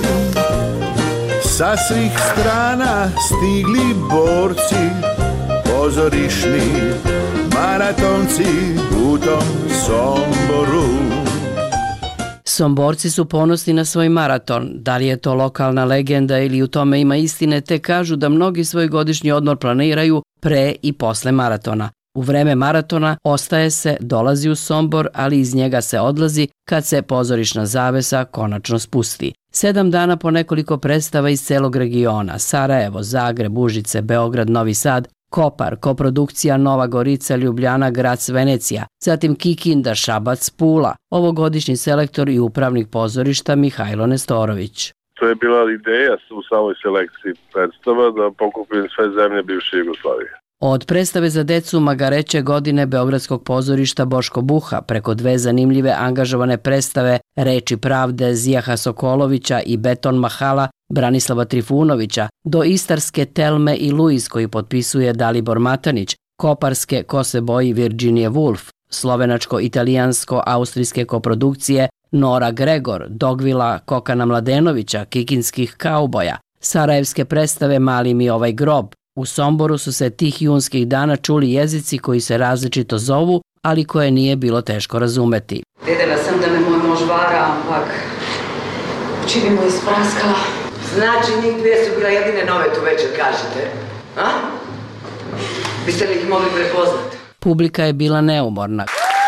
sa svih strana stigli borci, pozorišni maratonci u tom Somboru. Somborci su ponosni na svoj maraton. Da li je to lokalna legenda ili u tome ima istine, te kažu da mnogi svoj godišnji odmor planiraju pre i posle maratona. U vreme maratona ostaje se, dolazi u Sombor, ali iz njega se odlazi kad se pozorišna zavesa konačno spusti. Sedam dana po nekoliko predstava iz celog regiona, Sarajevo, Zagreb, Užice, Beograd, Novi Sad, Kopar, koprodukcija Nova Gorica, Ljubljana, Grac, Venecija, zatim Kikinda, Šabac, Pula, ovogodišnji selektor i upravnik pozorišta Mihajlo Nestorović. To je bila ideja u samoj selekciji predstava da pokupim sve zemlje bivše Jugoslavije. Od predstave za decu Magareće godine Beogradskog pozorišta Boško Buha preko dve zanimljive angažovane predstave Reči pravde Zijaha Sokolovića i Beton Mahala Branislava Trifunovića do istarske Telme i Luiz koji potpisuje Dalibor Matanić, koparske Ko se boji Virginije Woolf, slovenačko-italijansko-austrijske koprodukcije Nora Gregor, Dogvila Kokana Mladenovića, Kikinskih kauboja, sarajevske predstave Mali mi ovaj grob. U Somboru su se tih junskih dana čuli jezici koji se različito zovu, ali koje nije bilo teško razumeti. Vidjela sam da me moj muž vara, ampak čini mu ispraskala. Znači, njih dvije su bila jedine nove tu večer, kažete? A? Biste li ih mogli prepoznati? Publika je bila neumorna.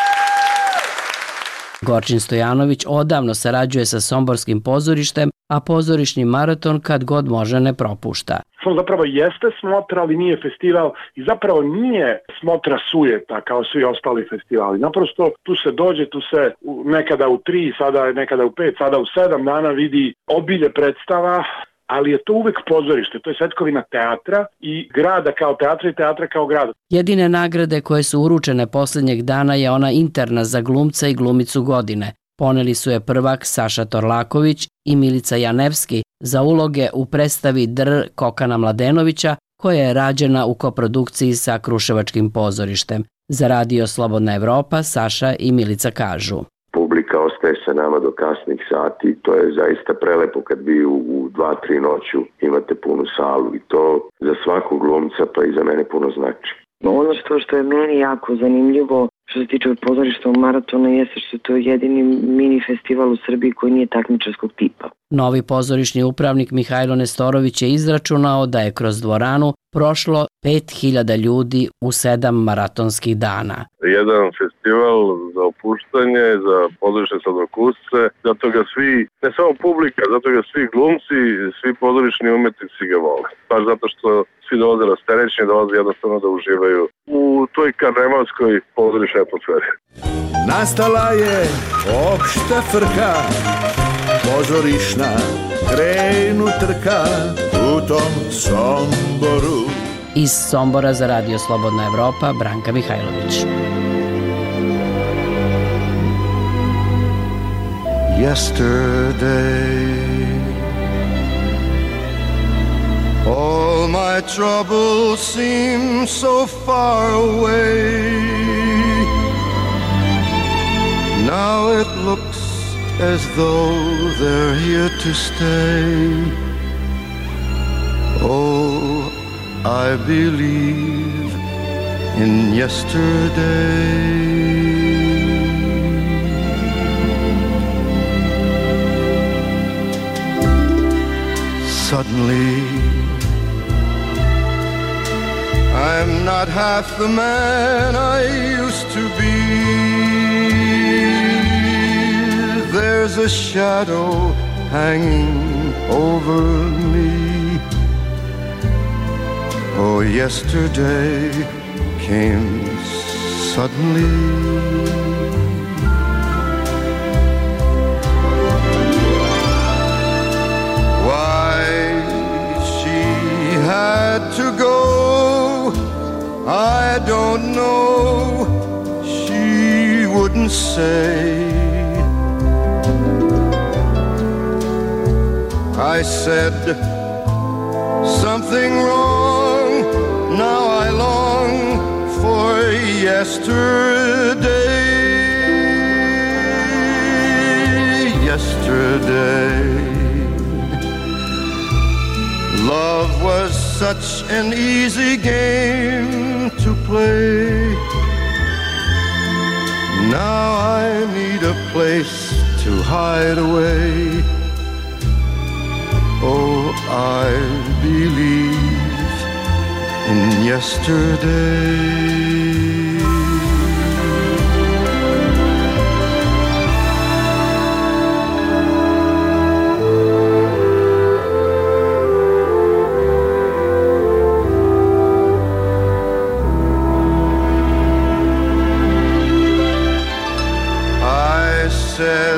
Gorčin Stojanović odavno sarađuje sa somborskim pozorištem, a pozorišni maraton kad god može ne propušta. To zapravo jeste smotra, ali nije festival i zapravo nije smotra sujeta kao svi ostali festivali. Naprosto tu se dođe, tu se nekada u tri, sada nekada u pet, sada u sedam dana vidi obilje predstava, ali je to uvek pozorište, to je svetkovina teatra i grada kao teatra i teatra kao grada. Jedine nagrade koje su uručene posljednjeg dana je ona interna za glumca i glumicu godine. Poneli su je prvak Saša Torlaković i Milica Janevski za uloge u predstavi Dr Kokana Mladenovića koja je rađena u koprodukciji sa Kruševačkim pozorištem. Za Radio Slobodna Evropa Saša i Milica kažu. Publika ostaje sa nama do kasnih sati, to je zaista prelepo kad vi u, u dva, tri noću imate punu salu i to za svakog glumca pa i za mene puno znači. Ono što, što je meni jako zanimljivo što se tiče pozorišta maratona jeste što je to jedini mini festival u Srbiji koji nije takmičarskog tipa. Novi pozorišni upravnik Mihajlo Nestorović je izračunao da je kroz dvoranu prošlo pet hiljada ljudi u sedam maratonskih dana. Jedan festival za opuštanje, za pozorišne sladokusce, zato ga svi, ne samo publika, zato ga svi glumci, svi pozorišni umetnici ga vole. Baš zato što svi dolaze rasterećeni, dolaze jednostavno da uživaju u toj karnevalskoj pozorišnoj atmosferi. Nastala je opšta frka, pozorišna, krenu trka u tom Somboru. Iz Sombora za Radio Slobodna Evropa, Branka Mihajlović. Yesterday, all my troubles seem so far away. Now it looks as though they're here to stay. Oh, I believe in yesterday. Suddenly, I'm not half the man I used to be. There's a shadow hanging over me. Oh, yesterday came suddenly. Why she had to go, I don't know. She wouldn't say. I said something wrong. Now I long for yesterday. Yesterday, love was such an easy game to play. Now I need a place to hide away. Oh, I believe in yesterday.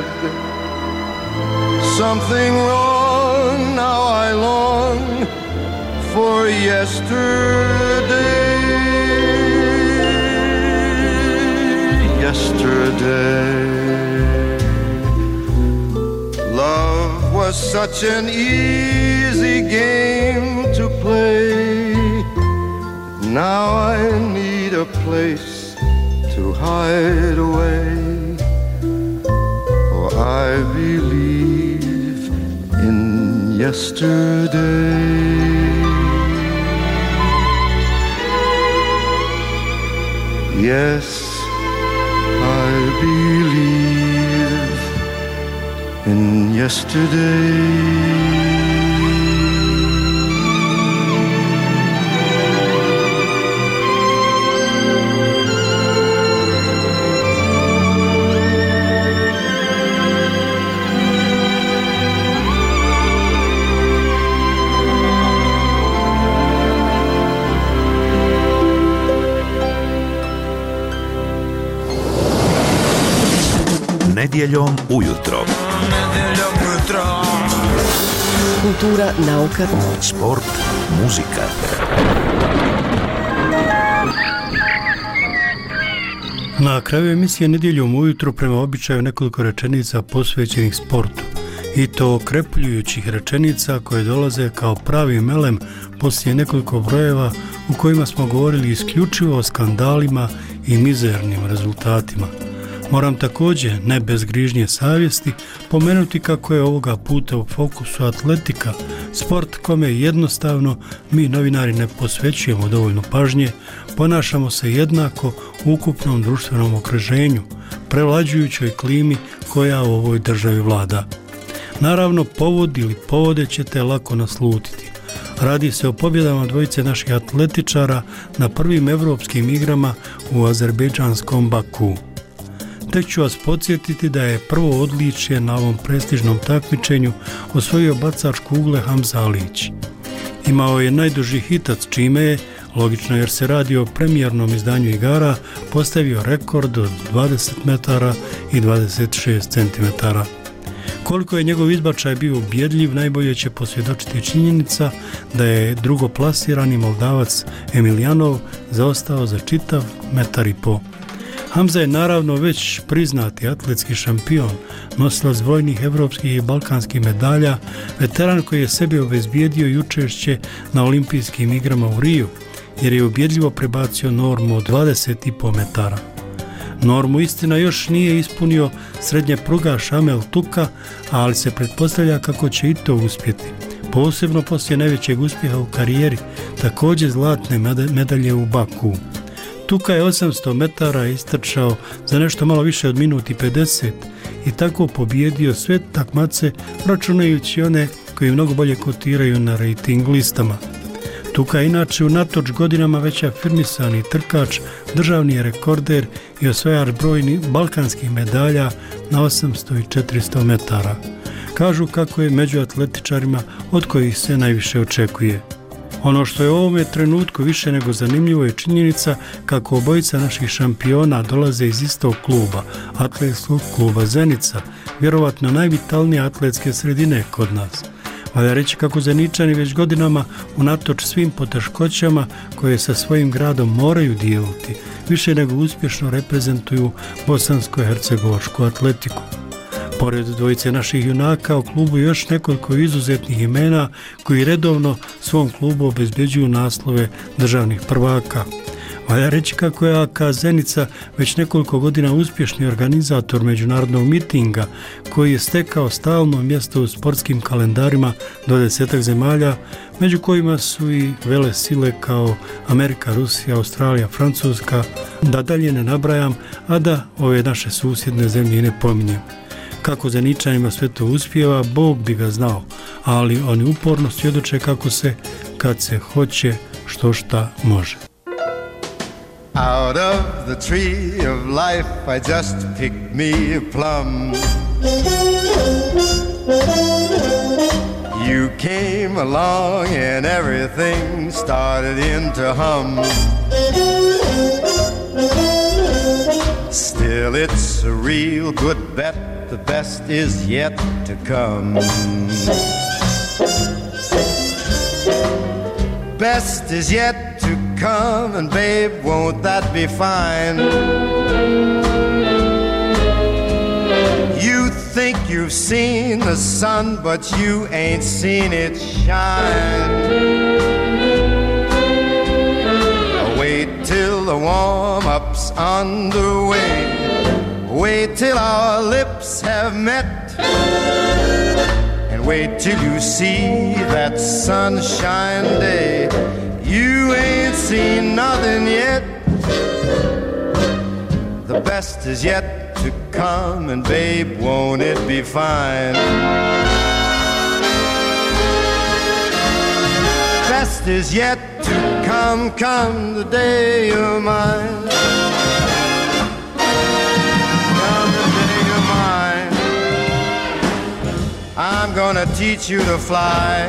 something wrong, now I long for yesterday. Yesterday, love was such an easy game to play. Now I need a place to hide away. Oh, I believe in yesterday. Yes, I believe in yesterday. Nedjeljom ujutro. Nedjeljom ujutro. Kultura, nauka, sport, muzika. Na kraju emisije Nedjeljom ujutro prema običaju nekoliko rečenica posvećenih sportu. I to okrepljujućih rečenica koje dolaze kao pravi melem poslije nekoliko brojeva u kojima smo govorili isključivo o skandalima i mizernim rezultatima. Moram također, ne bez grižnje savjesti, pomenuti kako je ovoga puta u fokusu atletika, sport kome jednostavno mi novinari ne posvećujemo dovoljno pažnje, ponašamo se jednako u ukupnom društvenom okruženju, prevlađujućoj klimi koja u ovoj državi vlada. Naravno, povod ili povode ćete lako naslutiti. Radi se o pobjedama dvojice naših atletičara na prvim evropskim igrama u azerbejdžanskom Baku. Tek ću vas podsjetiti da je prvo odličje na ovom prestižnom takmičenju osvojio bacač kugle Hamza Alić. Imao je najduži hitac, čime je, logično jer se radi o premijernom izdanju igara, postavio rekord od dvadeset metara i dvadeset šest centimetara. Koliko je njegov izbačaj bio ubjedljiv, najbolje će posvjedočiti činjenica da je drugoplasirani Moldavac Emiljanov zaostao za čitav metar i po. Hamza je naravno već priznati atletski šampion, nosilac brojnih evropskih i balkanskih medalja, veteran koji je sebi obezbijedio i učešće na olimpijskim igrama u Riju, jer je ubjedljivo prebacio normu od dvadeset i po metara. Normu istina još nije ispunio srednje prugaš Amel Tuka, ali se pretpostavlja kako će i to uspjeti. Posebno poslije najvećeg uspjeha u karijeri, također zlatne medalje u Baku. Tuka je osamsto metara istrčao za nešto malo više od minuti pedeset i tako pobjedio sve takmace, računajući one koji mnogo bolje kotiraju na rating listama. Tuka je inače unatoč godinama već afirmisani trkač, državni je rekorder i osvajač brojnih balkanskih medalja na osamsto i četiristo metara. Kažu kako je među atletičarima od kojih se najviše očekuje. Ono što je u ovome trenutku više nego zanimljivo je činjenica kako obojica naših šampiona dolaze iz istog kluba, atletskog kluba Zenica, vjerovatno najvitalnije atletske sredine kod nas. Valja reći kako Zeničani već godinama, unatoč svim poteškoćama koje sa svojim gradom moraju dijeliti, više nego uspješno reprezentuju bosansko-hercegovačku atletiku. Pored dvojice naših junaka u klubu još nekoliko izuzetnih imena koji redovno svom klubu obezbeđuju naslove državnih prvaka. Valja reći kako je A K Zenica već nekoliko godina uspješni organizator međunarodnog mitinga koji je stekao stalno mjesto u sportskim kalendarima do desetak zemalja, među kojima su i vele sile kao Amerika, Rusija, Australija, Francuska, da dalje ne nabrajam, a da ove naše susjedne zemlje ne pominjem. Kako Zeničanima sve to uspijeva, Bog bi ga znao, ali oni uporno svjedoče kako se, kad se hoće, što šta može. Out of the tree of life I just picked me a plum. You came along and everything started in to hum. Still it's a real good bet the best is yet to come. Best is yet to come, and babe, won't that be fine? You think you've seen the sun, but you ain't seen it shine. Wait till the warm-up's underway. Wait till our lips have met. And wait till you see that sunshine day. You ain't seen nothing yet. The best is yet to come, and babe, won't it be fine? Best is yet to come, come the day you're mine. Come the day you're mine. I'm gonna teach you to fly.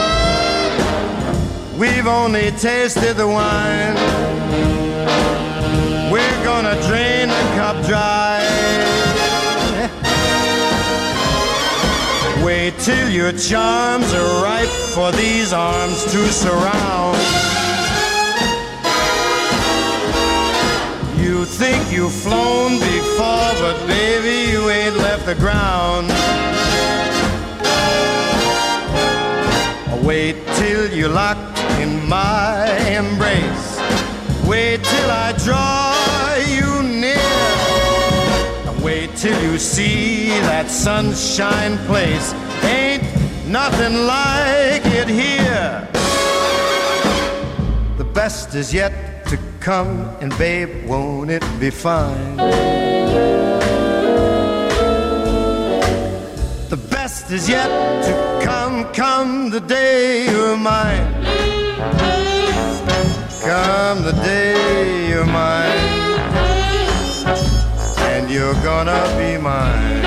We've only tasted the wine. We're gonna drain the cup dry. Wait till your charms are ripe for these arms to surround. You think you've flown before, but baby, you ain't left the ground. Wait till you're locked in my embrace. Wait till I draw you near. Wait till you see that sunshine place. Ain't nothing like it here. The best is yet to come, and babe, won't it be fine? The best is yet to come, come the day you're mine. Come the day you're mine, and you're gonna be mine.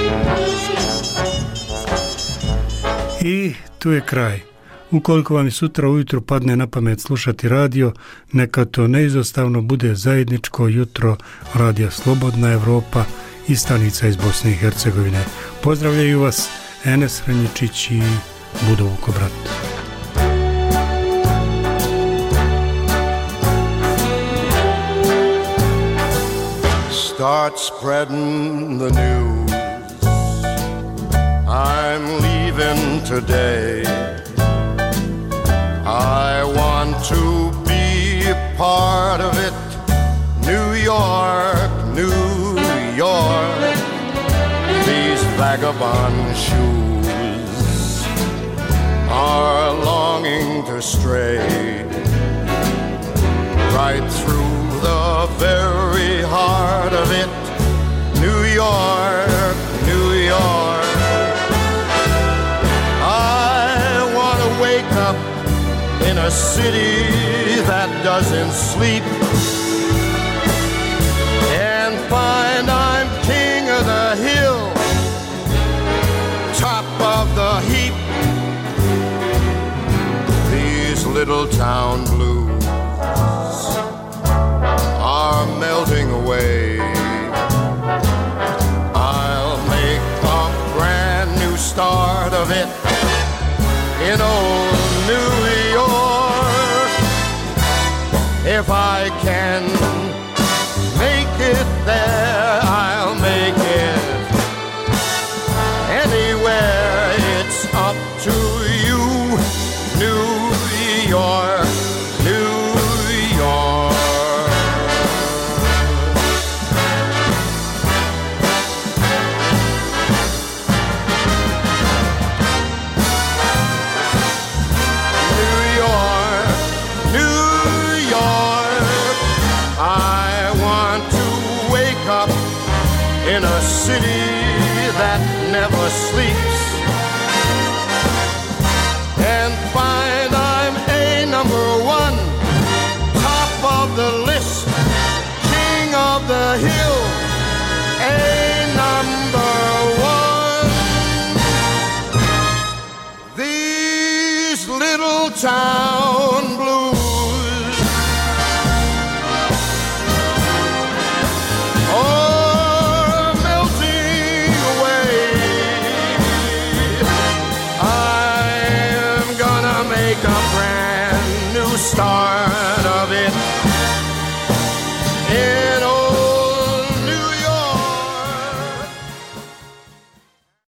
I tu je kraj. Ukoliko vam sutra ujutro padne na pamet slušati radio, neka to neizostavno bude zajedničko jutro radija Slobodna Evropa i stanica iz Bosne i Hercegovine. Pozdravljaju vas Enes Ranjičić i Budo Vukobrat. Start spreading the news. I'm leaving today. I want to be a part of it. New York, New York. These vagabond shoes are longing to stray right through the very heart of it. New York, New York. I want to wake up in a city that doesn't sleep and find I'm king of the hill, top of the heap. These little town blues are melting away. I'll make a brand new start of it in old New York. If I can make it there, I'll make it anywhere. It's up to you, New York, New York. In a city that never sleeps and find I'm a number one, top of the list, king of the hill, a number one. These little towns